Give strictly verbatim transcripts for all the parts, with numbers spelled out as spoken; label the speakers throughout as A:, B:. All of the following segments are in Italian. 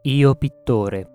A: Io pittore.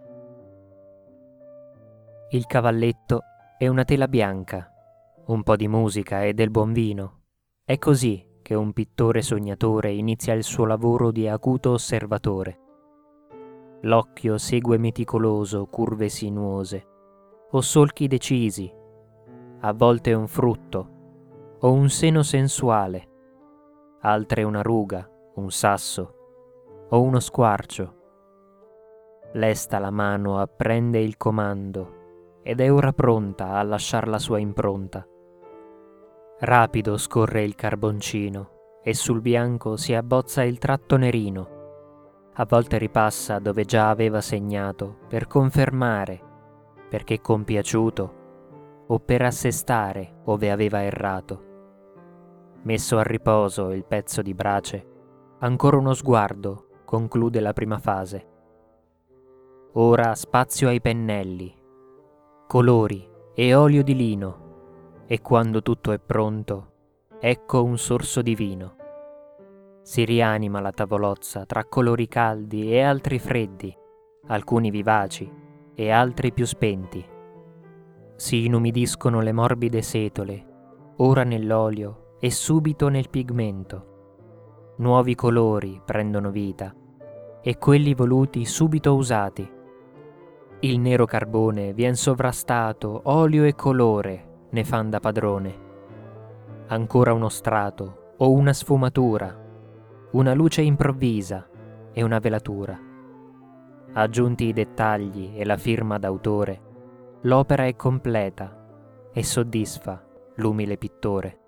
A: Il cavalletto è una tela bianca, un po' di musica e del buon vino. È così che un pittore sognatore inizia il suo lavoro di acuto osservatore. L'occhio segue meticoloso curve sinuose, o solchi decisi, a volte un frutto, o un seno sensuale, altre una ruga, un sasso, o uno squarcio. Lesta la mano apprende il comando ed è ora pronta a lasciar la sua impronta. Rapido scorre il carboncino e sul bianco si abbozza il tratto nerino. A volte ripassa dove già aveva segnato per confermare, perché compiaciuto, o per assestare ove aveva errato. Messo a riposo il pezzo di brace, ancora uno sguardo conclude la prima fase. Ora spazio ai pennelli, colori e olio di lino, e quando tutto è pronto, ecco un sorso di vino. Si rianima la tavolozza tra colori caldi e altri freddi, alcuni vivaci e altri più spenti. Si inumidiscono le morbide setole, ora nell'olio e subito nel pigmento. Nuovi colori prendono vita, e quelli voluti subito usati. Il nero carbone vien sovrastato, olio e colore ne fan da padrone. Ancora uno strato o una sfumatura, una luce improvvisa e una velatura. Aggiunti i dettagli e la firma d'autore, l'opera è completa e soddisfa l'umile pittore.